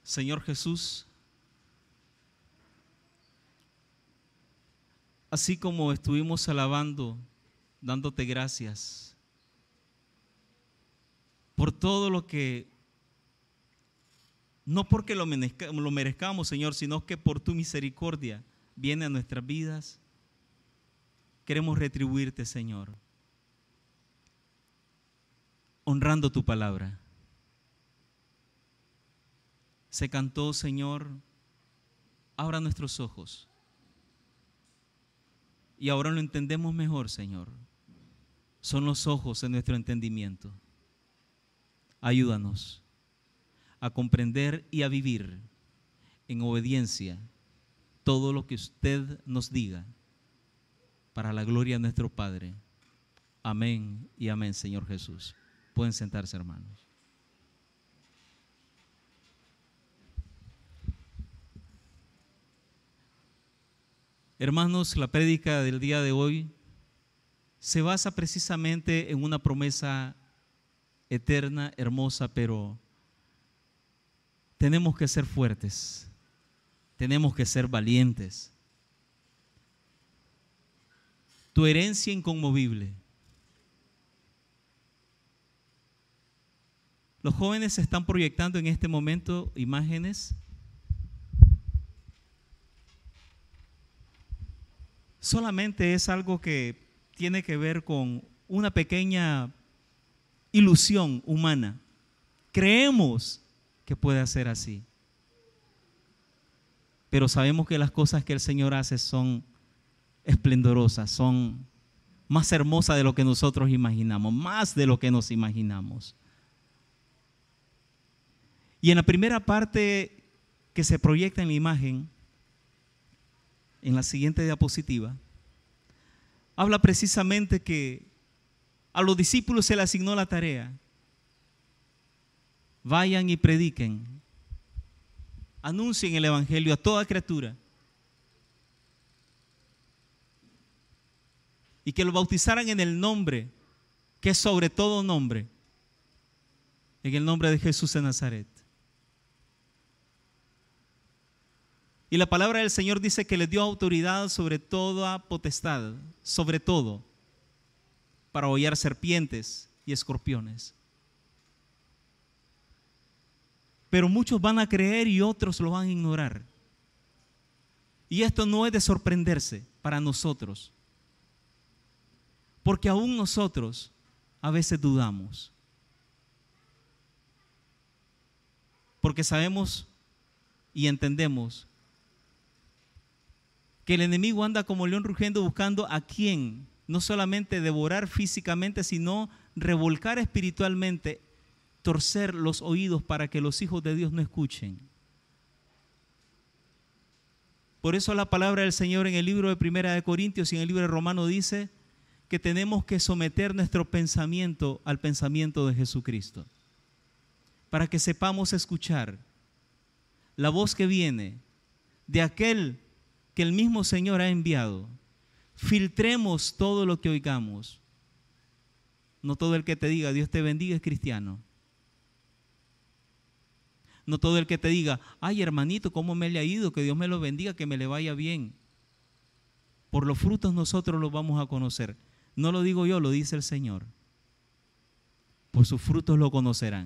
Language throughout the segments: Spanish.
Señor Jesús, así como estuvimos alabando, dándote gracias por todo lo que, no porque lo merezcamos, Señor, sino que por tu misericordia viene a nuestras vidas, queremos retribuirte, Señor, honrando tu palabra. Se cantó, Señor, abra nuestros ojos. Y ahora lo entendemos mejor, Señor. Son los ojos de nuestro entendimiento. Ayúdanos a comprender y a vivir en obediencia todo lo que usted nos diga para la gloria de nuestro Padre. Amén y amén, Señor Jesús. Pueden sentarse, hermanos. Hermanos, la prédica del día de hoy se basa precisamente en una promesa eterna, hermosa, pero tenemos que ser fuertes, tenemos que ser valientes. Tu herencia inconmovible. Los jóvenes están proyectando en este momento imágenes. Solamente es algo que tiene que ver con una pequeña ilusión humana. Creemos que puede ser así, pero sabemos que las cosas que el Señor hace son esplendorosas, son más hermosas de lo que nosotros imaginamos, más de lo que nos imaginamos. Y en la primera parte que se proyecta en la imagen, en la siguiente diapositiva, habla precisamente que a los discípulos se les asignó la tarea: vayan y prediquen, anuncien el evangelio a toda criatura, y que lo bautizaran en el nombre que es sobre todo nombre, en el nombre de Jesús de Nazaret. Y la palabra del Señor dice que les dio autoridad sobre toda potestad, sobre todo, para hollar serpientes y escorpiones. Pero muchos van a creer y otros lo van a ignorar. Y esto no es de sorprenderse para nosotros, porque aún nosotros a veces dudamos. Porque sabemos y entendemos que el enemigo anda como león rugiendo buscando a quien no solamente devorar físicamente, sino revolcar espiritualmente, torcer los oídos para que los hijos de Dios no escuchen. Por eso la palabra del Señor en el libro de Primera de Corintios y en el libro de Romanos dice que tenemos que someter nuestro pensamiento al pensamiento de Jesucristo, para que sepamos escuchar la voz que viene de aquel que el mismo Señor ha enviado. Filtremos todo lo que oigamos. No todo el que te diga Dios te bendiga es cristiano. No todo el que te diga, ay hermanito, ¿cómo me le ha ido? Que Dios me lo bendiga, que me le vaya bien. Por los frutos nosotros los vamos a conocer. No lo digo yo, lo dice el Señor. Por sus frutos lo conocerán.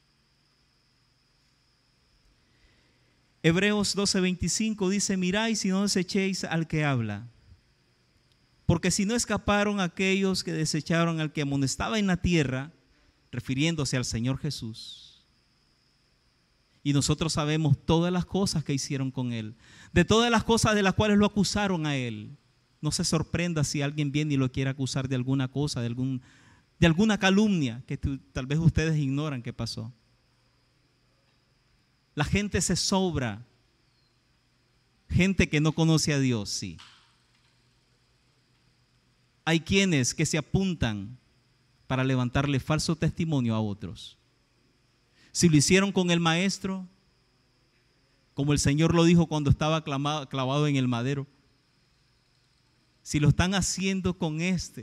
Hebreos 12:25 dice: miráis y no desechéis al que habla, porque si no escaparon aquellos que desecharon al que amonestaba en la tierra, refiriéndose al Señor Jesús. Y nosotros sabemos todas las cosas que hicieron con él, de todas las cosas de las cuales lo acusaron a él. No se sorprenda si alguien viene y lo quiere acusar de alguna cosa, de alguna calumnia que tal vez ustedes ignoran que pasó. La gente se sobra, gente que no conoce a Dios, sí. Hay quienes que se apuntan para levantarle falso testimonio a otros. Si lo hicieron con el maestro, como el Señor lo dijo cuando estaba clavado en el madero, si lo están haciendo con esta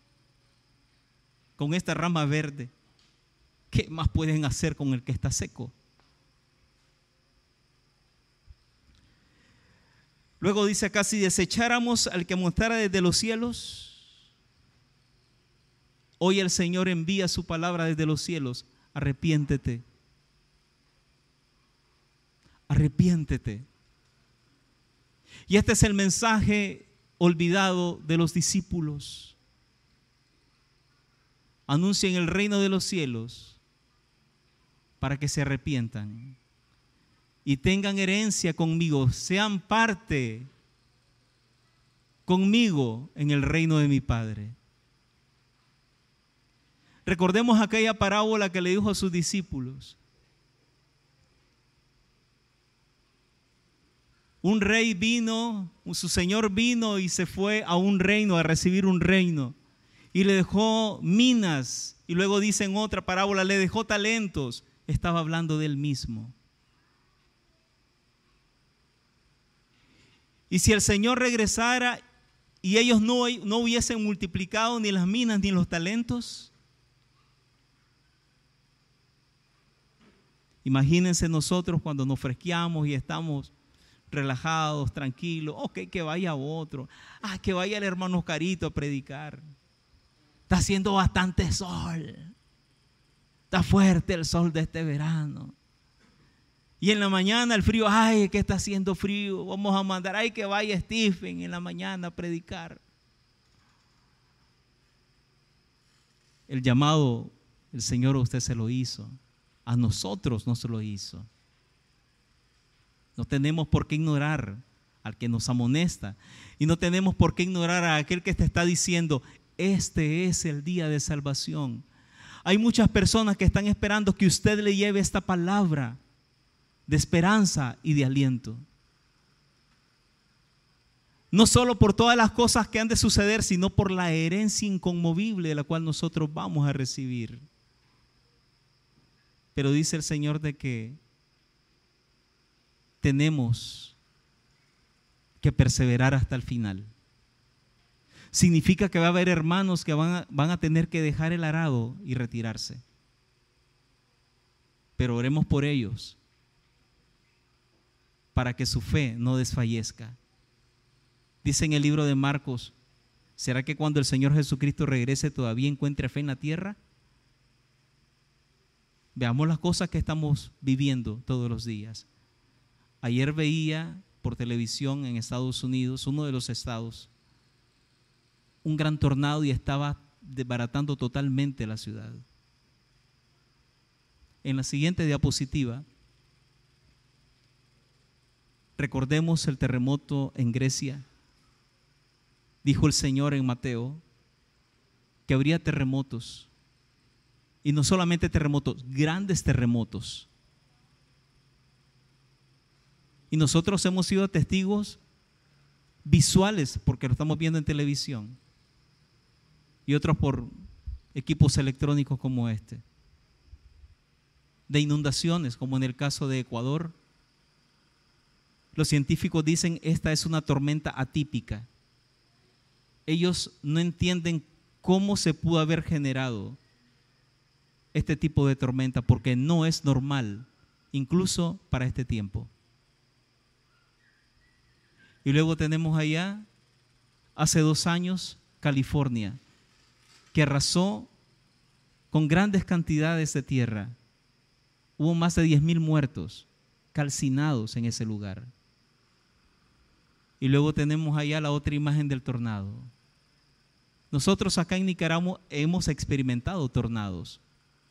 rama verde, ¿qué más pueden hacer con el que está seco? Luego dice acá, si desecháramos al que mostrara desde los cielos, hoy el Señor envía su palabra desde los cielos. Arrepiéntete. Arrepiéntete. Y este es el mensaje olvidado de los discípulos. Anuncien el reino de los cielos para que se arrepientan y tengan herencia conmigo, sean parte conmigo en el reino de mi Padre. Recordemos aquella parábola que le dijo a sus discípulos. Un rey vino, su señor vino y se fue a un reino, a recibir un reino. Y le dejó minas. Y luego dice en otra parábola, le dejó talentos. Estaba hablando de él mismo. Y si el Señor regresara y ellos no hubiesen multiplicado ni las minas ni los talentos, imagínense nosotros cuando nos fresqueamos y estamos relajados, tranquilos. Ok, que vaya otro. Que vaya el hermano Oscarito a predicar. Está haciendo bastante sol. Está fuerte el sol de este verano. Y en la mañana el frío, que está haciendo frío. Vamos a mandar, que vaya Stephen en la mañana a predicar. El llamado, el Señor a usted se lo hizo. A nosotros no se lo hizo. No tenemos por qué ignorar al que nos amonesta. Y no tenemos por qué ignorar a aquel que te está diciendo, este es el día de salvación. Hay muchas personas que están esperando que usted le lleve esta palabra de esperanza y de aliento. No solo por todas las cosas que han de suceder, sino por la herencia inconmovible de la cual nosotros vamos a recibir. Pero dice el Señor de que tenemos que perseverar hasta el final. Significa que va a haber hermanos que van a tener que dejar el arado y retirarse. Pero oremos por ellos para que su fe no desfallezca. Dice en el libro de Marcos, ¿será que cuando el Señor Jesucristo regrese todavía encuentre fe en la tierra? Veamos las cosas que estamos viviendo todos los días. Ayer veía por televisión en Estados Unidos, uno de los estados, un gran tornado y estaba desbaratando totalmente la ciudad. En la siguiente diapositiva, recordemos el terremoto en Grecia. Dijo el Señor en Mateo que habría terremotos. Y no solamente terremotos, grandes terremotos. Y nosotros hemos sido testigos visuales porque lo estamos viendo en televisión. Y otros por equipos electrónicos como este. De inundaciones, como en el caso de Ecuador. Los científicos dicen esta es una tormenta atípica. Ellos no entienden cómo se pudo haber generado este tipo de tormenta porque no es normal, incluso para este tiempo. Y luego tenemos allá, hace 2 años, California, que arrasó con grandes cantidades de tierra. Hubo más de 10,000 muertos calcinados en ese lugar. Y luego tenemos allá la otra imagen del tornado. Nosotros acá en Nicaragua hemos experimentado tornados.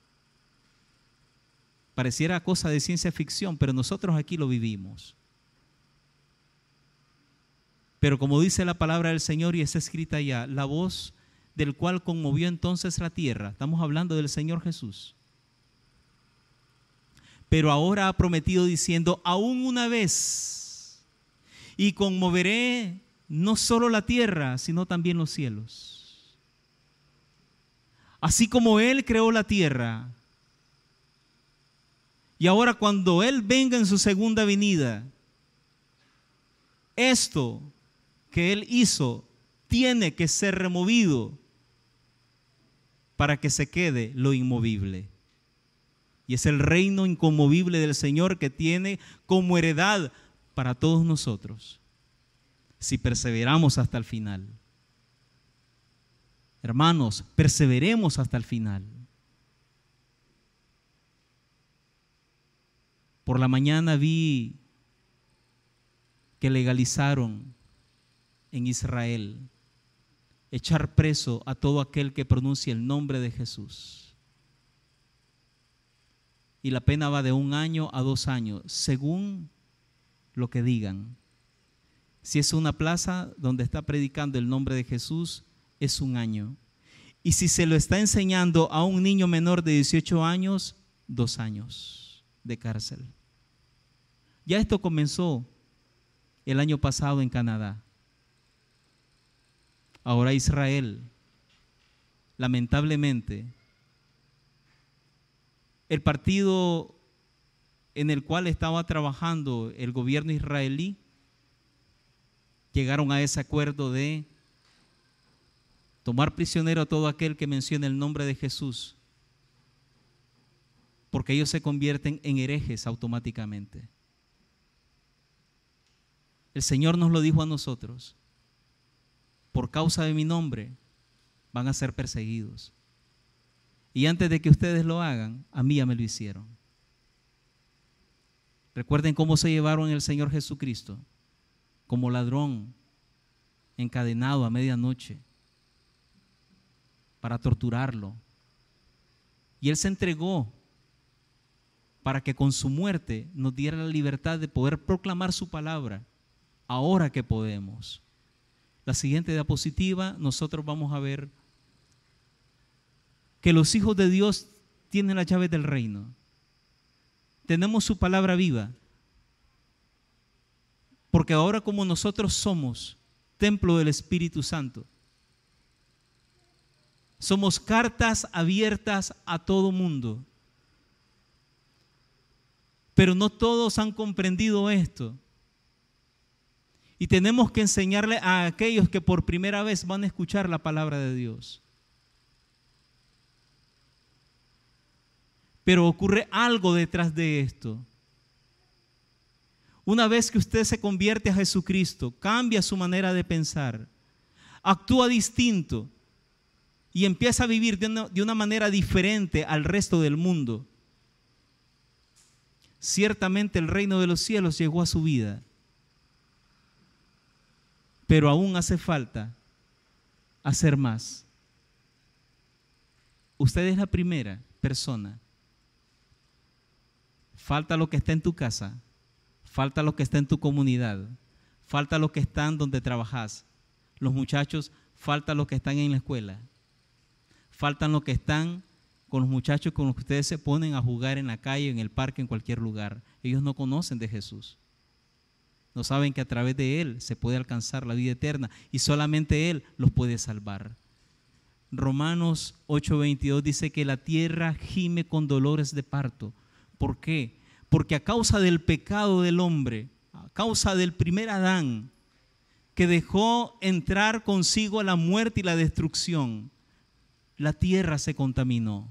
Pareciera cosa de ciencia ficción, pero nosotros aquí lo vivimos. Pero como dice la palabra del Señor y está escrita allá, la voz del cual conmovió entonces la tierra. Estamos hablando del Señor Jesús. Pero ahora ha prometido diciendo, aún una vez, y conmoveré no solo la tierra, sino también los cielos. Así como Él creó la tierra, y ahora cuando Él venga en su segunda venida, esto que Él hizo tiene que ser removido para que se quede lo inmovible. Y es el reino inconmovible del Señor que tiene como heredad para todos nosotros. si perseveramos hasta el final. Hermanos, perseveremos hasta el final. Por la mañana vi que legalizaron en Israel echar preso a todo aquel que pronuncie el nombre de Jesús. Y la pena va de 1 año a 2 años, según lo que digan. Si es una plaza donde está predicando el nombre de Jesús, es 1 año. Y si se lo está enseñando a un niño menor de 18 años, 2 años de cárcel. Ya esto comenzó el año pasado en Canadá. Ahora Israel, lamentablemente, el partido en el cual estaba trabajando el gobierno israelí, llegaron a ese acuerdo de tomar prisionero a todo aquel que mencione el nombre de Jesús, porque ellos se convierten en herejes automáticamente. El Señor nos lo dijo a nosotros: por causa de mi nombre van a ser perseguidos. Y antes de que ustedes lo hagan, a mí ya me lo hicieron. Recuerden cómo se llevaron el Señor Jesucristo, como ladrón, encadenado a medianoche, para torturarlo. Y Él se entregó para que con su muerte nos diera la libertad de poder proclamar su palabra, ahora que podemos. La siguiente diapositiva, nosotros vamos a ver que los hijos de Dios tienen las llaves del reino. Tenemos su palabra viva. Porque ahora, como nosotros somos templo del Espíritu Santo, somos cartas abiertas a todo mundo. Pero no todos han comprendido esto. Y tenemos que enseñarle a aquellos que por primera vez van a escuchar la palabra de Dios. Pero ocurre algo detrás de esto. Una vez que usted se convierte a Jesucristo, cambia su manera de pensar, actúa distinto y empieza a vivir de una manera diferente al resto del mundo. Ciertamente el reino de los cielos llegó a su vida, pero aún hace falta hacer más. Usted es la primera persona. Falta lo que está en tu casa, falta lo que está en tu comunidad, falta lo que están donde trabajas. Los muchachos, falta lo que están en la escuela, faltan lo que están con los muchachos con los que ustedes se ponen a jugar en la calle, en el parque, en cualquier lugar. Ellos no conocen de Jesús. No saben que a través de Él se puede alcanzar la vida eterna y solamente Él los puede salvar. Romanos 8:22 dice que la tierra gime con dolores de parto. ¿Por qué? Porque a causa del pecado del hombre, a causa del primer Adán, que dejó entrar consigo la muerte y la destrucción, la tierra se contaminó.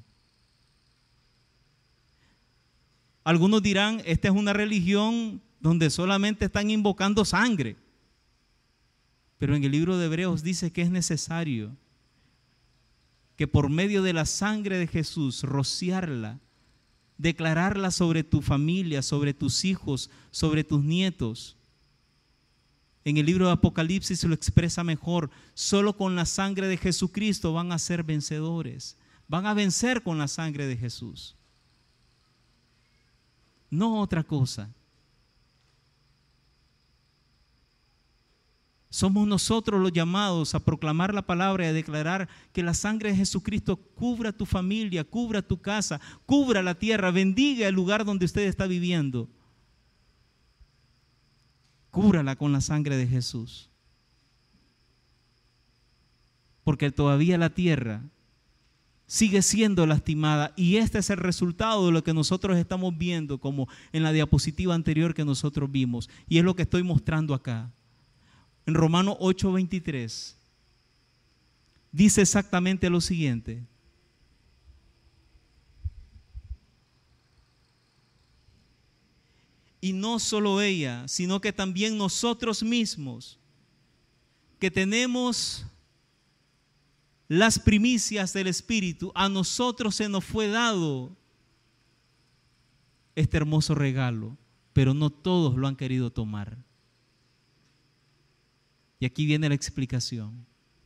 Algunos dirán, esta es una religión donde solamente están invocando sangre. Pero en el libro de Hebreos dice que es necesario que por medio de la sangre de Jesús, rociarla, declararla sobre tu familia, sobre tus hijos, sobre tus nietos. En el libro de Apocalipsis se lo expresa mejor. Solo con la sangre de Jesucristo van a ser vencedores. Van a vencer con la sangre de Jesús. No otra cosa. Somos nosotros los llamados a proclamar la palabra y a declarar que la sangre de Jesucristo cubra tu familia, cubra tu casa, cubra la tierra, bendiga el lugar donde usted está viviendo. Cúbrala con la sangre de Jesús. Porque todavía la tierra sigue siendo lastimada y este es el resultado de lo que nosotros estamos viendo, como en la diapositiva anterior que nosotros vimos, y es lo que estoy mostrando acá. En Romanos 8:23 dice exactamente lo siguiente: y no solo ella, sino que también nosotros mismos, que tenemos las primicias del Espíritu, a nosotros se nos fue dado este hermoso regalo, pero no todos lo han querido tomar. Y aquí viene la explicación.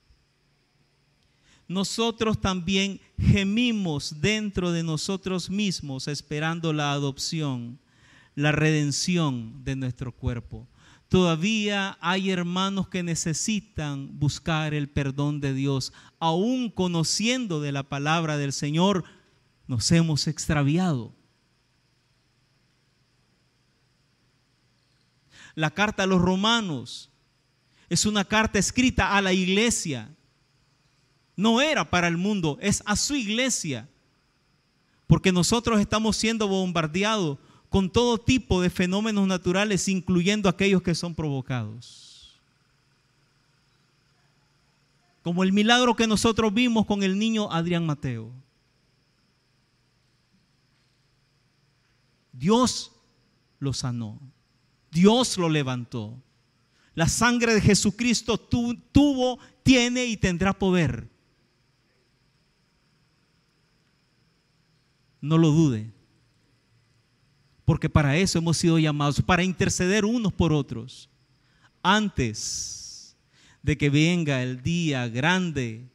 Nosotros también gemimos dentro de nosotros mismos esperando la adopción, la redención de nuestro cuerpo. Todavía hay hermanos que necesitan buscar el perdón de Dios. Aún conociendo de la palabra del Señor, nos hemos extraviado. La carta a los romanos es una carta escrita a la iglesia. No era para el mundo, es a su iglesia. Porque nosotros estamos siendo bombardeados con todo tipo de fenómenos naturales, incluyendo aquellos que son provocados. Como el milagro que nosotros vimos con el niño Adrián Mateo. Dios lo sanó. Dios lo levantó. La sangre de Jesucristo tuvo, tiene y tendrá poder. No lo dude. Porque para eso hemos sido llamados, para interceder unos por otros. Antes de que venga el día grande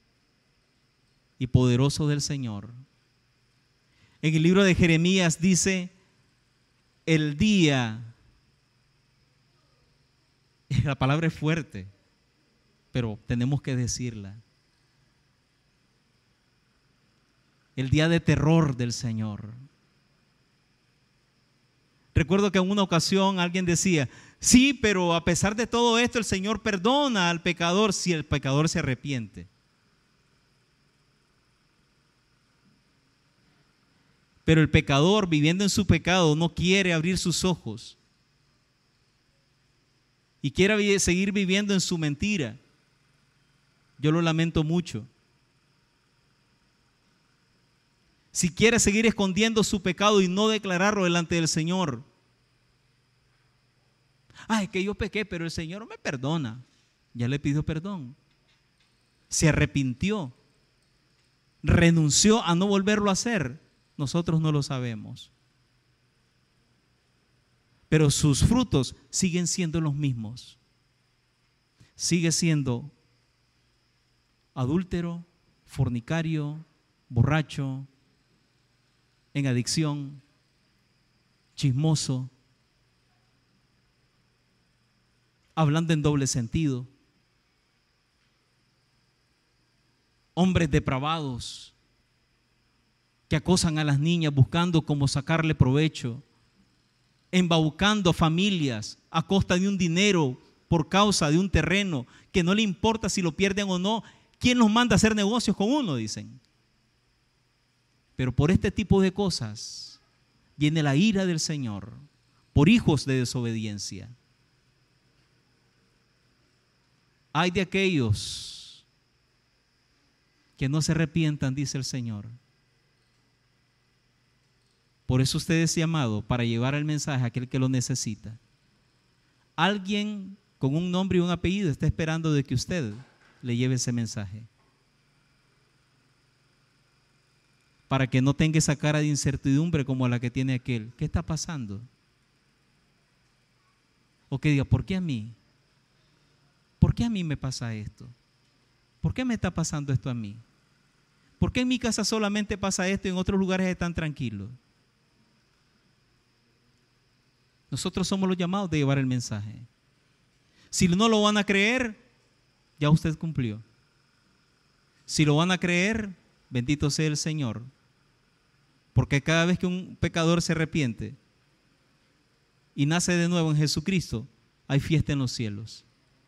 y poderoso del Señor. En el libro de Jeremías dice, el día, la palabra es fuerte, pero tenemos que decirla. El día de terror del Señor. Recuerdo que en una ocasión alguien decía, sí, pero a pesar de todo esto el Señor perdona al pecador si el pecador se arrepiente. Pero el pecador viviendo en su pecado no quiere abrir sus ojos y quiere seguir viviendo en su mentira. Yo lo lamento mucho. Si quiere seguir escondiendo su pecado y no declararlo delante del Señor. Es que yo pequé, pero el Señor me perdona. Ya le pidió perdón. Se arrepintió. Renunció a no volverlo a hacer. Nosotros no lo sabemos. Pero sus frutos siguen siendo los mismos. Sigue siendo adúltero, fornicario, borracho, en adicción, chismoso, hablando en doble sentido, hombres depravados que acosan a las niñas buscando cómo sacarle provecho, embaucando familias a costa de un dinero por causa de un terreno que no le importa si lo pierden o no. ¿Quién los manda a hacer negocios con uno? Dicen. Pero por este tipo de cosas viene la ira del Señor por hijos de desobediencia. Ay de aquellos que no se arrepientan, dice el Señor. Por eso usted es llamado para llevar el mensaje a aquel que lo necesita. Alguien con un nombre y un apellido está esperando de que usted le lleve ese mensaje. Para que no tenga esa cara de incertidumbre como la que tiene aquel. ¿Qué está pasando? O que diga, ¿por qué a mí? ¿Por qué a mí me pasa esto? ¿Por qué me está pasando esto a mí? ¿Por qué en mi casa solamente pasa esto y en otros lugares están tranquilos? Nosotros somos los llamados de llevar el mensaje. Si no lo van a creer, ya usted cumplió. Si lo van a creer, bendito sea el Señor. Porque cada vez que un pecador se arrepiente y nace de nuevo en Jesucristo, hay fiesta en los cielos.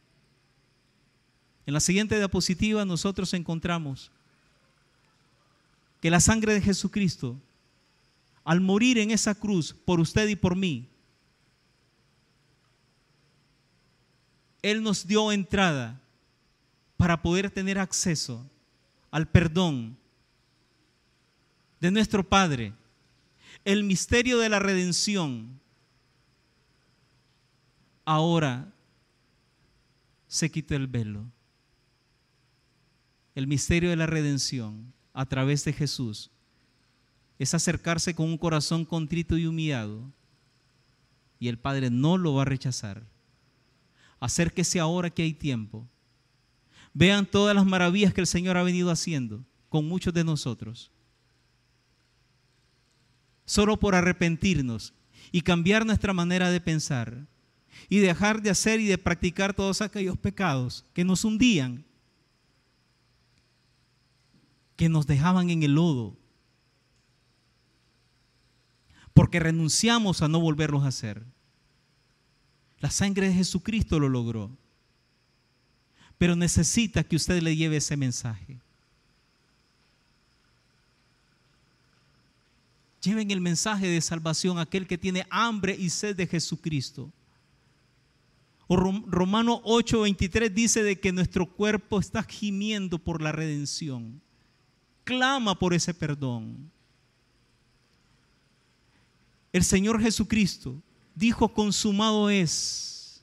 En la siguiente diapositiva nosotros encontramos que la sangre de Jesucristo, al morir en esa cruz por usted y por mí, Él nos dio entrada para poder tener acceso al perdón de nuestro Padre. El misterio de la redención ahora se quitó el velo. El misterio de la redención a través de Jesús es acercarse con un corazón contrito y humillado, y el Padre no lo va a rechazar. Acérquese ahora que hay tiempo. Vean todas las maravillas que el Señor ha venido haciendo con muchos de nosotros. Solo por arrepentirnos y cambiar nuestra manera de pensar y dejar de hacer y de practicar todos aquellos pecados que nos hundían, que nos dejaban en el lodo, porque renunciamos a no volverlos a hacer. La sangre de Jesucristo lo logró, pero necesita que usted le lleve ese mensaje. Lleven el mensaje de salvación a aquel que tiene hambre y sed de Jesucristo. Romanos 8:23 dice de que nuestro cuerpo está gimiendo por la redención. Clama por ese perdón. El Señor Jesucristo dijo: consumado es.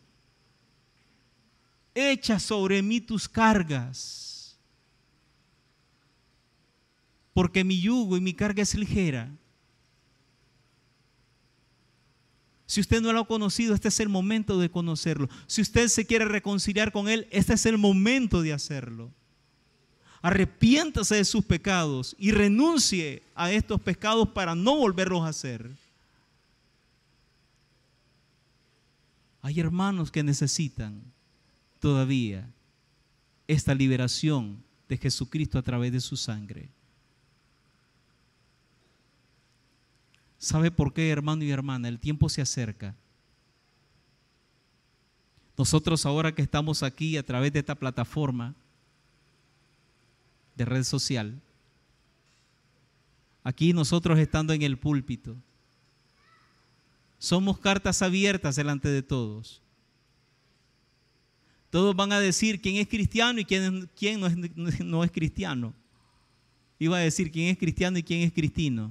Echa sobre mí tus cargas, porque mi yugo y mi carga es ligera. Si usted no lo ha conocido, este es el momento de conocerlo. Si usted se quiere reconciliar con Él, este es el momento de hacerlo. Arrepiéntase de sus pecados y renuncie a estos pecados para no volverlos a hacer. Hay hermanos que necesitan todavía esta liberación de Jesucristo a través de su sangre. ¿Sabe por qué, hermano y hermana? El tiempo se acerca. Nosotros ahora que estamos aquí a través de esta plataforma de red social, aquí nosotros estando en el púlpito, somos cartas abiertas delante de todos. Todos van a decir quién es cristiano y quién no es cristiano. Iba a decir quién es cristiano y quién es cristino.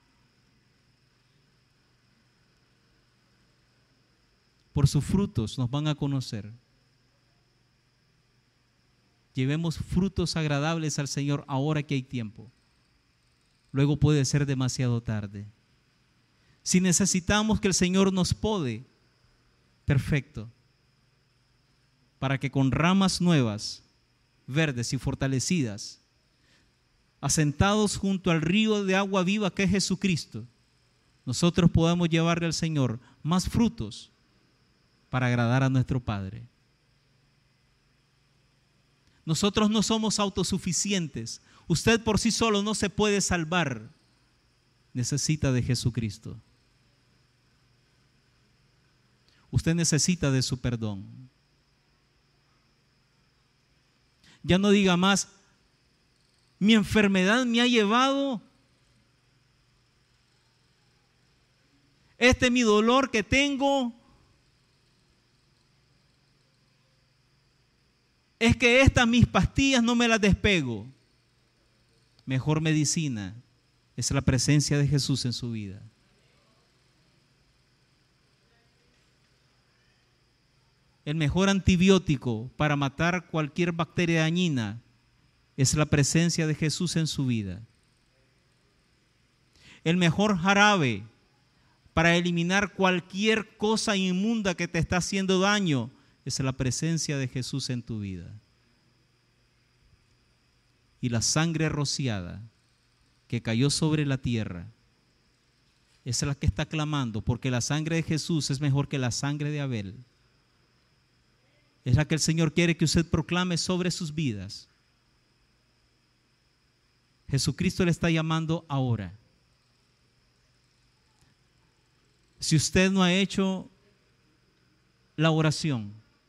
Por sus frutos nos van a conocer. Llevemos frutos agradables al Señor ahora que hay tiempo. Luego puede ser demasiado tarde. Si necesitamos que el Señor nos pode, perfecto, para que con ramas nuevas, verdes y fortalecidas, asentados junto al río de agua viva que es Jesucristo, nosotros podamos llevarle al Señor más frutos para agradar a nuestro Padre. Nosotros no somos autosuficientes. Usted por sí solo no se puede salvar. Necesita de Jesucristo. Usted necesita de su perdón. Ya no diga más: mi enfermedad me ha llevado, este es mi dolor que tengo, es que estas mis pastillas no me las despego. Mejor medicina es la presencia de Jesús en su vida. El mejor antibiótico para matar cualquier bacteria dañina es la presencia de Jesús en su vida. El mejor jarabe para eliminar cualquier cosa inmunda que te está haciendo daño es la presencia de Jesús en tu vida. Y la sangre rociada que cayó sobre la tierra es la que está clamando, porque la sangre de Jesús es mejor que la sangre de Abel. Es la que el Señor quiere que usted proclame sobre sus vidas. Jesucristo le está llamando ahora. Si usted no ha hecho la oración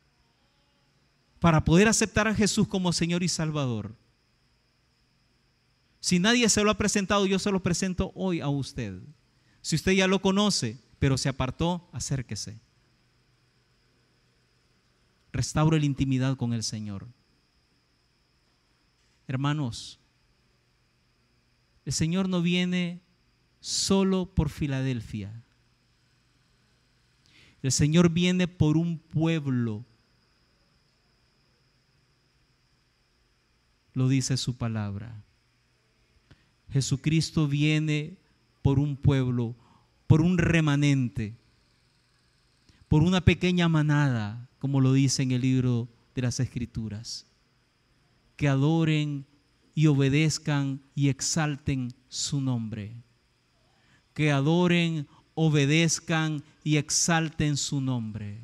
para poder aceptar a Jesús como Señor y Salvador, si nadie se lo ha presentado, yo se lo presento hoy a usted. Si usted ya lo conoce, pero se apartó, acérquese. Restaure la intimidad con el Señor. Hermanos, el Señor no viene solo por Filadelfia. El Señor viene por un pueblo lo dice su palabra. Jesucristo viene por un pueblo, por un remanente, por una pequeña manada, como lo dice en el libro de las Escrituras, que adoren y obedezcan y exalten su nombre. Que adoren, obedezcan y exalten su nombre.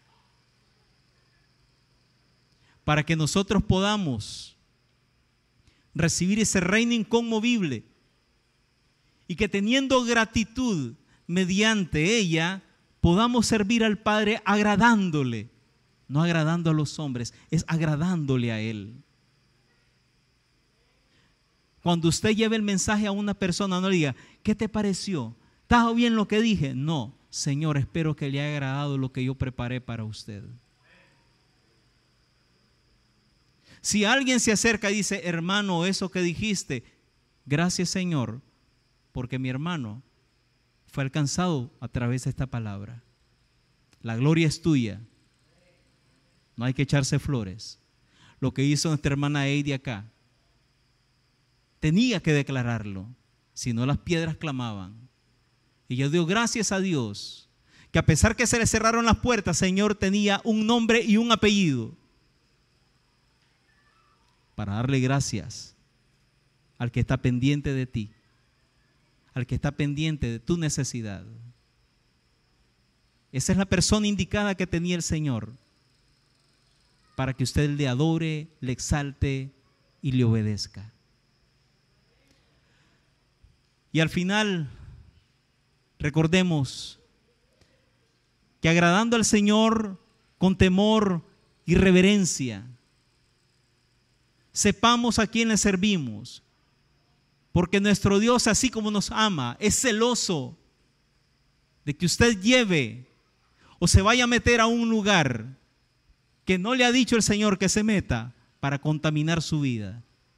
Para que nosotros podamos recibir ese reino inconmovible y que teniendo gratitud mediante ella podamos servir al Padre agradándole, no agradando a los hombres, es agradándole a Él. Cuando usted lleve el mensaje a una persona, no le diga, ¿qué te pareció? ¿Está bien lo que dije? No, Señor, espero que le haya agradado lo que yo preparé para usted. Si alguien se acerca y dice, hermano, eso que dijiste, gracias Señor, porque mi hermano fue alcanzado a través de esta palabra. La gloria es tuya. No hay que echarse flores. Lo que hizo nuestra hermana Heidi acá, tenía que declararlo, si no las piedras clamaban. Y yo doy gracias a Dios, que a pesar que se le cerraron las puertas, Señor tenía un nombre y un apellido, para darle gracias al que está pendiente de ti, al que está pendiente de tu necesidad. Esa es la persona indicada que tenía el Señor, para que usted le adore, le exalte y le obedezca. Y al final, recordemos que agradando al Señor con temor y reverencia, sepamos a quién le servimos, porque nuestro Dios, así como nos ama, es celoso de que usted lleve o se vaya a meter a un lugar que no le ha dicho el Señor que se meta para contaminar su vida.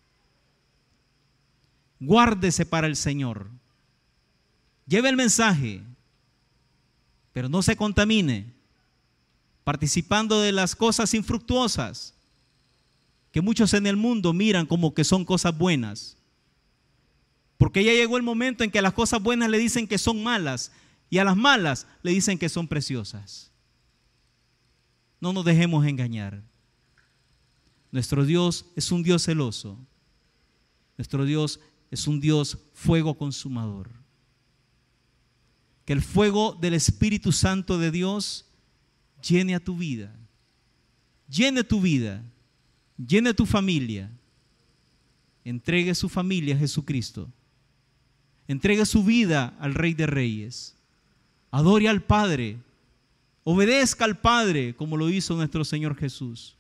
Guárdese para el Señor. Lleve el mensaje, pero no se contamine participando de las cosas infructuosas que muchos en el mundo miran como que son cosas buenas. Porque ya llegó el momento en que a las cosas buenas le dicen que son malas y a las malas le dicen que son preciosas. No nos dejemos engañar. Nuestro Dios es un Dios celoso. Nuestro Dios es un Dios fuego consumador. Que el fuego del Espíritu Santo de Dios llene a tu vida. Llene tu vida. Llene tu familia. Entregue su familia a Jesucristo. Entregue su vida al Rey de Reyes. Adore al Padre. Obedezca al Padre como lo hizo nuestro Señor Jesús.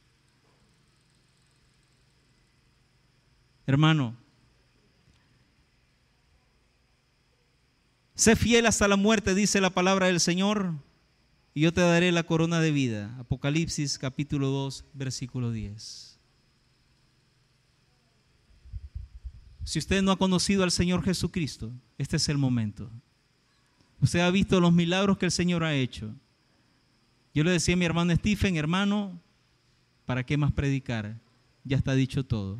Hermano, sé fiel hasta la muerte, dice la palabra del Señor, y yo te daré la corona de vida. Apocalipsis capítulo 2, versículo 10. Si usted no ha conocido al Señor Jesucristo, este es el momento. Usted ha visto los milagros que el Señor ha hecho. Yo le decía a mi hermano Stephen, hermano, ¿para qué más predicar? Ya está dicho todo.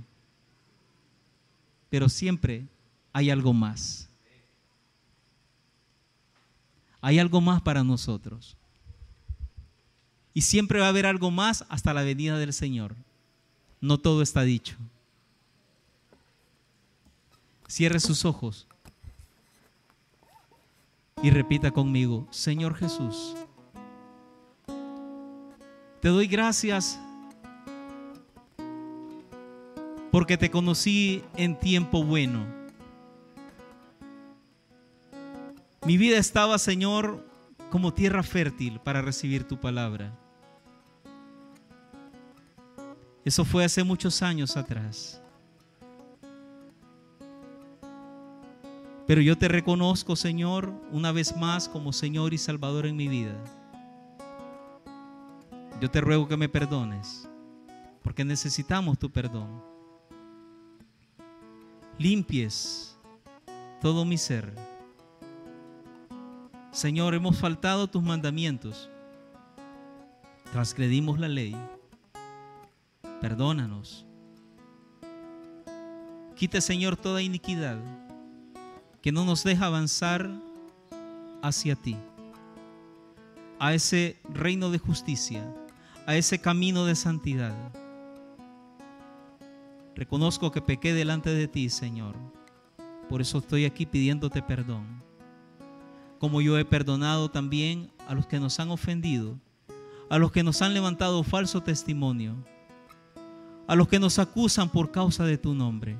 Pero siempre hay algo más. Hay algo más para nosotros. Y siempre va a haber algo más hasta la venida del Señor. No todo está dicho. Cierre sus ojos y repita conmigo: Señor Jesús, te doy gracias porque te conocí en tiempo bueno. Mi vida estaba, Señor, como tierra fértil para recibir tu palabra. Eso fue hace muchos años atrás. Pero yo te reconozco, Señor, una vez más como Señor y Salvador en mi vida. Yo te ruego que me perdones, porque necesitamos tu perdón. Limpies todo mi ser. Señor, hemos faltado tus mandamientos, transgredimos la ley. Perdónanos. Quite, Señor, toda iniquidad que no nos deja avanzar hacia ti, a ese reino de justicia, a ese camino de santidad. Reconozco que pequé delante de ti, Señor. Por eso estoy aquí pidiéndote perdón. Como yo he perdonado también a los que nos han ofendido, a los que nos han levantado falso testimonio, a los que nos acusan por causa de tu nombre.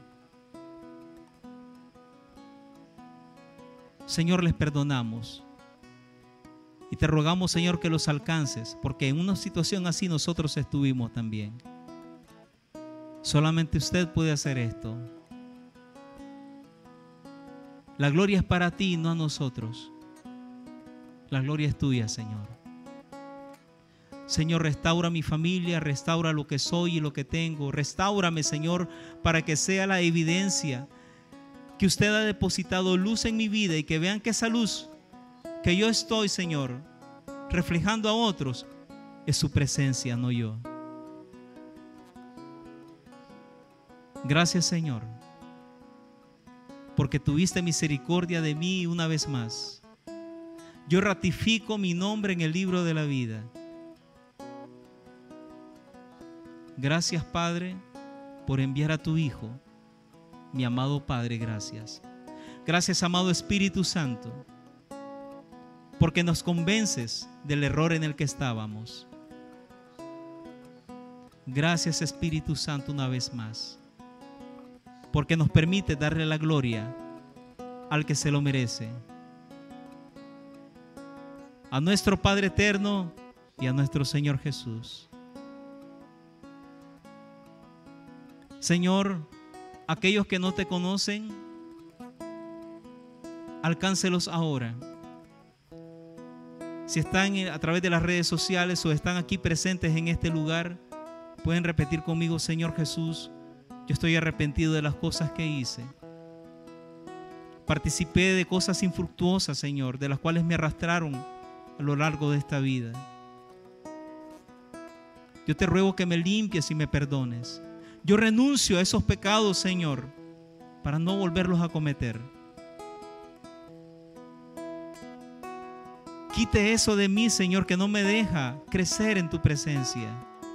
Señor, les perdonamos. Y te rogamos, Señor, que los alcances, porque en una situación así nosotros estuvimos también. Solamente usted puede hacer esto. La gloria es para ti, no a nosotros. La gloria es tuya, Señor. Señor, restaura mi familia, restaura lo que soy y lo que tengo. Restáurame, Señor, para que sea la evidencia que usted ha depositado luz en mi vida y que vean que esa luz que yo estoy, Señor, reflejando a otros, es su presencia, no yo. Gracias, Señor, porque tuviste misericordia de mí una vez más. Yo ratifico mi nombre en el libro de la vida. Gracias, Padre, por enviar a tu Hijo. Mi amado Padre, gracias. Gracias, amado Espíritu Santo, porque nos convences del error en el que estábamos. Gracias, Espíritu Santo, una vez más, porque nos permite darle la gloria al que se lo merece, a nuestro Padre eterno y a nuestro Señor Jesús. Señor, aquellos que no te conocen, alcáncelos ahora. Si están a través de las redes sociales o están aquí presentes en este lugar, pueden repetir conmigo: Señor Jesús, yo estoy arrepentido de las cosas que hice. Participé de cosas infructuosas, Señor, de las cuales me arrastraron a lo largo de esta vida. Yo te ruego que me limpies y me perdones. Yo renuncio a esos pecados, Señor, para no volverlos a cometer. Quite eso de mí, Señor, que no me deja crecer en tu presencia.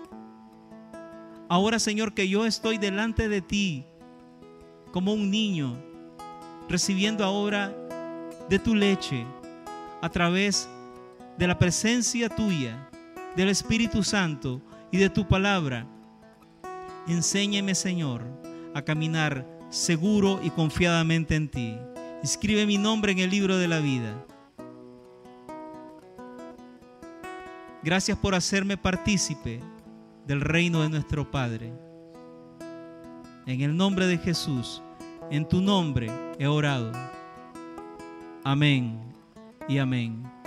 Ahora, Señor, que yo estoy delante de ti como un niño, recibiendo ahora de tu leche a través de la presencia tuya, del Espíritu Santo y de tu palabra. Enséñame, Señor, a caminar seguro y confiadamente en ti. Inscribe mi nombre en el libro de la vida. Gracias por hacerme partícipe del reino de nuestro Padre. En el nombre de Jesús, en tu nombre he orado. Amén y amén.